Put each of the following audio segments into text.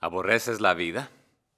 ¿Aborreces la vida?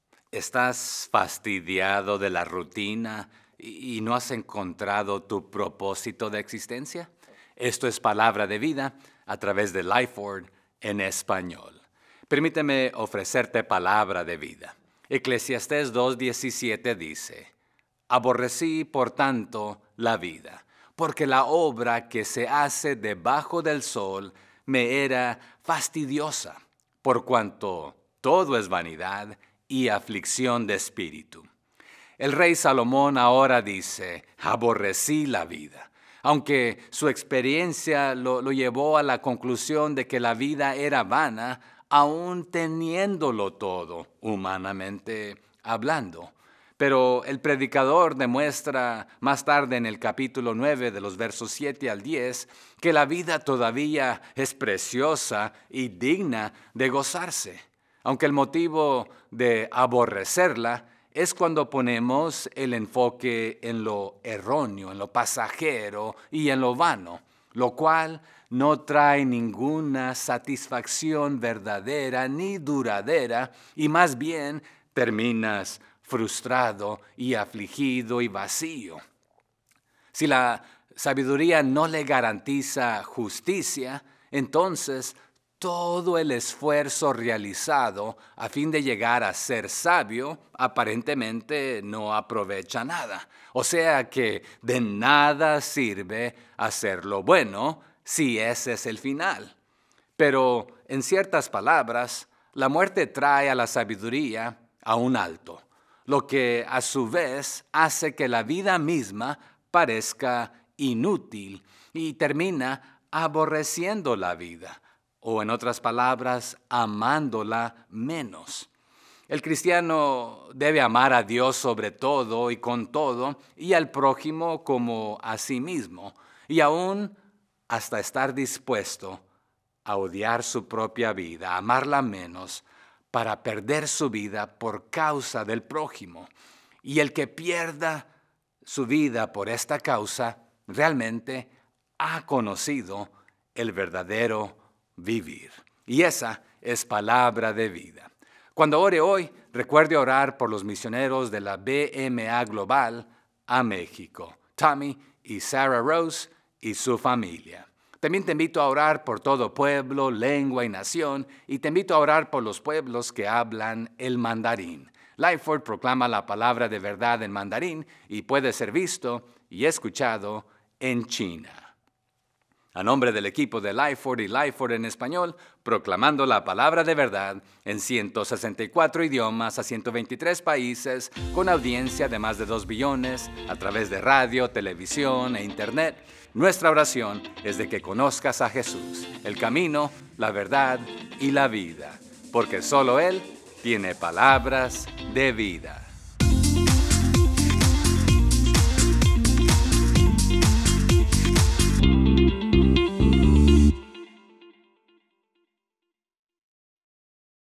¿Estás fastidiado de la rutina y no has encontrado tu propósito de existencia? Esto es Palabra de Vida a través de Lifeword en español. Permíteme ofrecerte palabra de vida. Eclesiastés 2:17 dice: Aborrecí, por tanto, la vida, porque la obra que se hace debajo del sol me era fastidiosa, por cuanto todo es vanidad y aflicción de espíritu. El rey Salomón ahora dice: aborrecí la vida, aunque su experiencia lo llevó a la conclusión de que la vida era vana, aún teniéndolo todo, humanamente hablando. Pero el predicador demuestra más tarde en el capítulo 9 de los versos 7 al 10 que la vida todavía es preciosa y digna de gozarse, aunque el motivo de aborrecerla es cuando ponemos el enfoque en lo erróneo, en lo pasajero y en lo vano, lo cual no trae ninguna satisfacción verdadera ni duradera y más bien terminas frustrado y afligido y vacío. Si la sabiduría no le garantiza justicia, entonces todo el esfuerzo realizado a fin de llegar a ser sabio aparentemente no aprovecha nada. O sea que de nada sirve hacer lo bueno si ese es el final. Pero en ciertas palabras, la muerte trae a la sabiduría a un alto, lo que a su vez hace que la vida misma parezca inútil y termina aborreciendo la vida, o en otras palabras, amándola menos. El cristiano debe amar a Dios sobre todo y con todo, y al prójimo como a sí mismo, y aún hasta estar dispuesto a odiar su propia vida, a amarla menos, para perder su vida por causa del prójimo. Y el que pierda su vida por esta causa, realmente ha conocido el verdadero vivir. Y esa es palabra de vida. Cuando ore hoy, recuerde orar por los misioneros de la BMA Global a México, Tommy y Sarah Rose y su familia. También te invito a orar por todo pueblo, lengua y nación, y te invito a orar por los pueblos que hablan el mandarín. Lifeword proclama la palabra de verdad en mandarín y puede ser visto y escuchado en China. A nombre del equipo de Lifeword y Lifeword en español, proclamando la palabra de verdad en 164 idiomas a 123 países, con audiencia de más de 2 billones, a través de radio, televisión e internet, nuestra oración es de que conozcas a Jesús, el camino, la verdad y la vida, porque solo Él tiene palabras de vida.